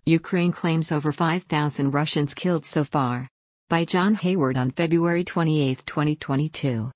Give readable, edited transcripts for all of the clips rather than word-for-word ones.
Ukraine claims over 5,000 Russians killed so far. By John Hayward on February 28, 2022.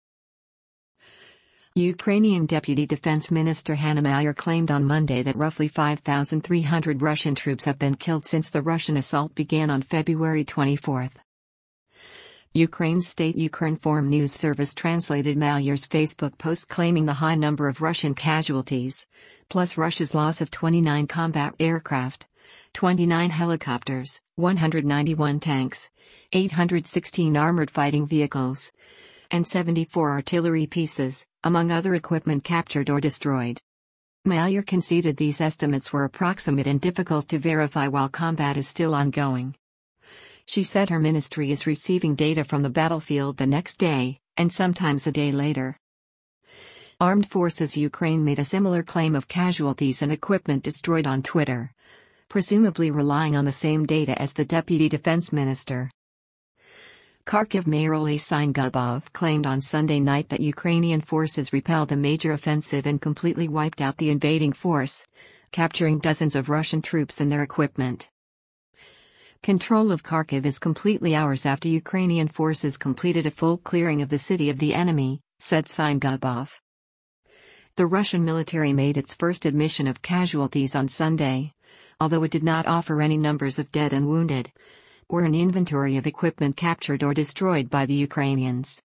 Ukrainian Deputy Defense Minister Hanna Maliar claimed on Monday that roughly 5,300 Russian troops have been killed since the Russian assault began on February 24. Ukraine's state Ukrinform news service translated Maliar's Facebook post claiming the high number of Russian casualties, plus Russia's loss of 29 combat aircraft, 29 helicopters, 191 tanks, 816 armored fighting vehicles, and 74 artillery pieces, among other equipment captured or destroyed. Maliar conceded these estimates were approximate and difficult to verify while combat is still ongoing. She said her ministry is receiving data from the battlefield the next day, and sometimes a day later. Armed Forces Ukraine made a similar claim of casualties and equipment destroyed on Twitter, presumably relying on the same data as the Deputy Defense Minister. Kharkiv Mayor Oleksandr Gubov claimed on Sunday night that Ukrainian forces repelled a major offensive and completely wiped out the invading force, capturing dozens of Russian troops and their equipment. Control of Kharkiv is completely ours after Ukrainian forces completed a full clearing of the city of the enemy, said Gubov. The Russian military made its first admission of casualties on Sunday, although it did not offer any numbers of dead and wounded, or an inventory of equipment captured or destroyed by the Ukrainians.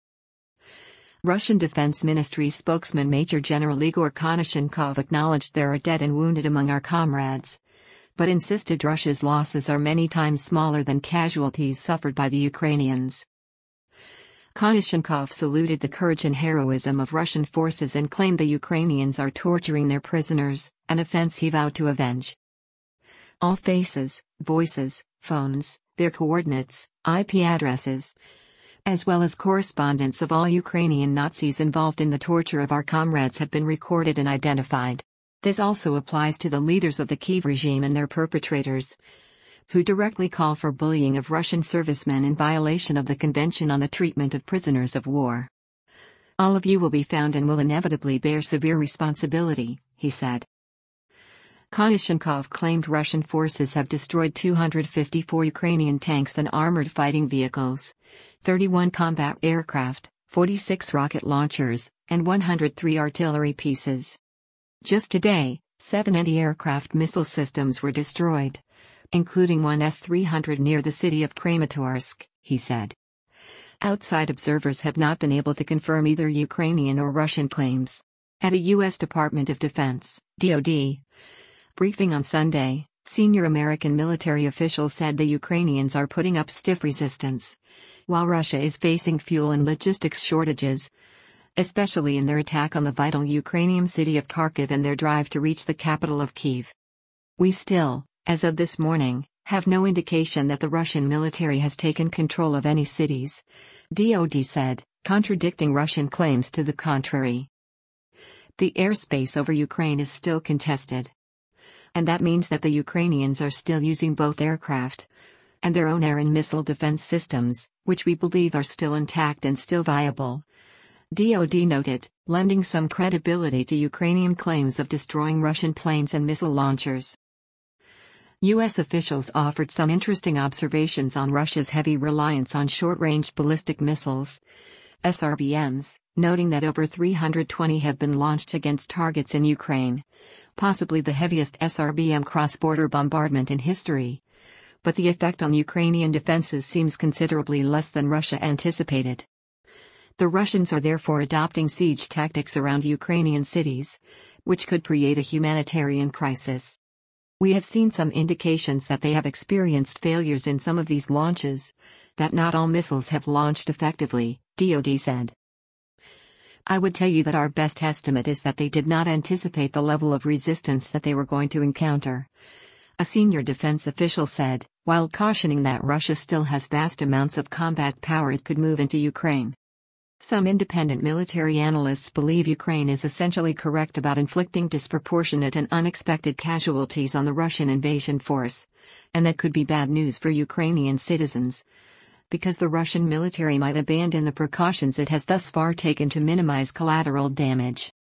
Russian Defense Ministry spokesman Major General Igor Konashenkov acknowledged there are dead and wounded among our comrades, but insisted Russia's losses are many times smaller than casualties suffered by the Ukrainians. Konashenkov saluted the courage and heroism of Russian forces and claimed the Ukrainians are torturing their prisoners, an offense he vowed to avenge. All faces, voices, phones, their coordinates, IP addresses, as well as correspondence of all Ukrainian Nazis involved in the torture of our comrades have been recorded and identified. This also applies to the leaders of the Kyiv regime and their perpetrators, who directly call for bullying of Russian servicemen in violation of the Convention on the Treatment of Prisoners of War. All of you will be found and will inevitably bear severe responsibility, he said. Konashenkov claimed Russian forces have destroyed 254 Ukrainian tanks and armored fighting vehicles, 31 combat aircraft, 46 rocket launchers, and 103 artillery pieces. Just today, 7 anti-aircraft missile systems were destroyed, including one S-300 near the city of Kramatorsk, he said. Outside observers have not been able to confirm either Ukrainian or Russian claims. At a U.S. Department of Defense, DoD, briefing on Sunday, senior American military officials said the Ukrainians are putting up stiff resistance, while Russia is facing fuel and logistics shortages, especially in their attack on the vital Ukrainian city of Kharkiv and their drive to reach the capital of Kyiv. We still, as of this morning, have no indication that the Russian military has taken control of any cities, DoD said, contradicting Russian claims to the contrary. The airspace over Ukraine is still contested. And that means that the Ukrainians are still using both aircraft and their own air and missile defense systems, which we believe are still intact and still viable, DoD noted, lending some credibility to Ukrainian claims of destroying Russian planes and missile launchers. U.S. officials offered some interesting observations on Russia's heavy reliance on short-range ballistic missiles, SRBMs, noting that over 320 have been launched against targets in Ukraine, possibly the heaviest SRBM cross-border bombardment in history. But the effect on Ukrainian defenses seems considerably less than Russia anticipated. The Russians are therefore adopting siege tactics around Ukrainian cities, which could create a humanitarian crisis. We have seen some indications that they have experienced failures in some of these launches, that not all missiles have launched effectively, DoD said. I would tell you that our best estimate is that they did not anticipate the level of resistance that they were going to encounter, a senior defense official said, while cautioning that Russia still has vast amounts of combat power it could move into Ukraine. Some independent military analysts believe Ukraine is essentially correct about inflicting disproportionate and unexpected casualties on the Russian invasion force, and that could be bad news for Ukrainian citizens, because the Russian military might abandon the precautions it has thus far taken to minimize collateral damage.